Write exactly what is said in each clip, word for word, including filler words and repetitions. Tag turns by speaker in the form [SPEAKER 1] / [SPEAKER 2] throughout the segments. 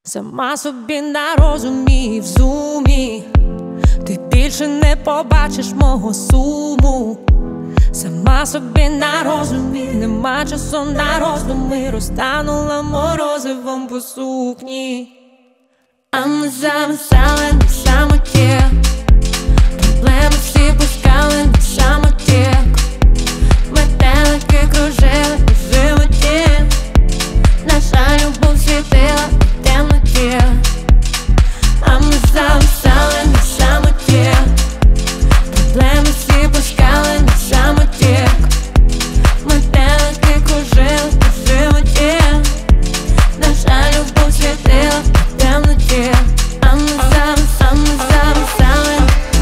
[SPEAKER 1] Сама собі на розумі, в зумі, ти більше не побачиш мого суму. Сама собі на розумі, нема часу на роздуми, розтанула морозивом по сукні. А ми замисали на самоті, проблеми всі пускали на самоті, метелики кружили по животі, наша любов світила в темноті. А ми замисали на самоті, проблеми всі пускали на самоті, метелики кружили по животі, наша любов світила в темноті. А ми замисали, замисали,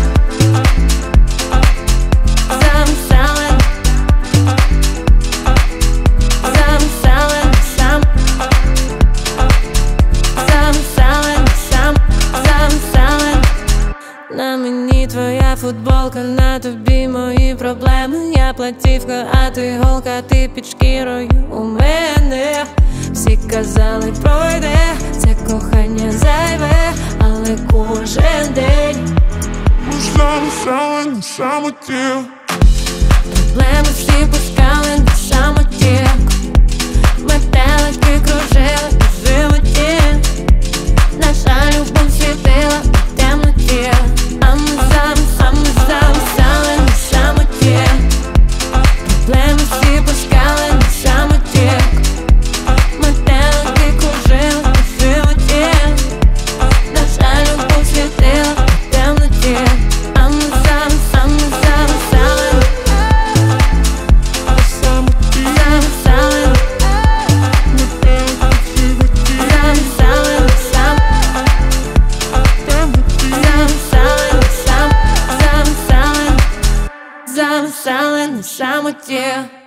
[SPEAKER 1] замисали, замисали на сам, замисали на сам, замисали. На мені твоя футболка, на тобі мої проблеми. Я платівка, а ти голка, ти під шкірою у мене. Всі казали, пройде, це кохання зайве, але кожен день
[SPEAKER 2] ми замисали на самоті,
[SPEAKER 1] проблеми всі пускали на самоті, метелики кружили по животі, наша любов світила в темноті. А ми замисали, замисали на самоті, проблеми всі пускали на самоті, метелики кружили по животі, наша любов світила в темноті. А ми замисали, замисали,
[SPEAKER 2] на самоті,
[SPEAKER 1] замисали,
[SPEAKER 2] метелики в животі,
[SPEAKER 1] замисали на сам,
[SPEAKER 2] темноті.
[SPEAKER 1] замисали на сам, замисали, замисали на самоті.